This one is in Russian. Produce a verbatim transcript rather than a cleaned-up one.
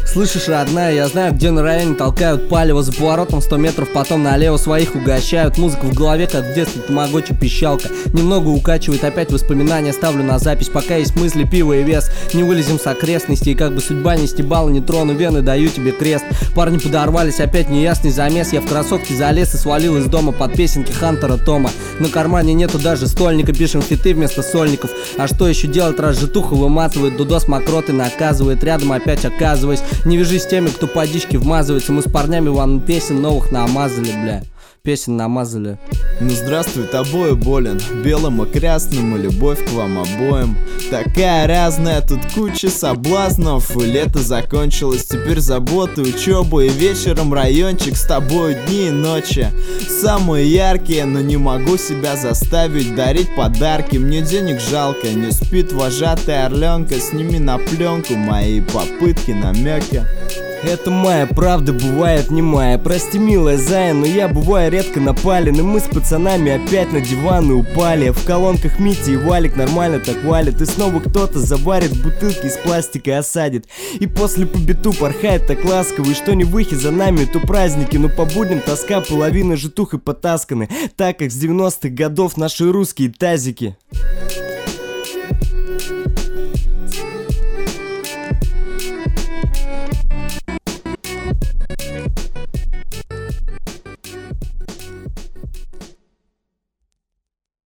Слышишь, родная, я знаю, где на районе толкают палево. За поворотом сто метров, потом налево своих угощают. Музыка в голове, как в детстве тамагочи пищалка. Немного укачивает, опять воспоминания ставлю на запись. Пока есть мысли, пиво и вес. Не вылезем с окрестностей, и как бы судьба не стебала, не трону вены, даю тебе крест. Парни подорвались, опять неясный замес. Я в кроссовке залез и свалил из дома под песенки Хантера Тома. На кармане нету даже стольника, пишем фиты вместо сольников. А что еще делать, раз житуха выматывает, дудос мокроты наказывает, рядом опять оказываясь. Не вяжись с теми, кто по дичке вмазывается. Мы с парнями вам песен новых намазали, бля. Песен намазали. Ну здравствуй, тобою болен, белым и красным, и любовь к вам обоим. Такая разная, тут куча соблазнов. И лето закончилось, теперь заботы, учеба. И вечером райончик, с тобою дни и ночи самые яркие, но не могу себя заставить дарить подарки. Мне денег жалко, не спит вожатая орленка. Сними на пленку мои попытки, намеки. Это моя правда, бывает не моя. Прости, милая зая, но я бываю редко напален. И мы с пацанами опять на диваны упали. В колонках Митя и Валик нормально так валит. И снова кто-то заварит бутылки из пластика и осадит. И после по биту порхает так ласково. И что не выхи за нами, то праздники. Но по будням тоска, половина житух и потасканы. Так как с девяностых годов наши русские тазики.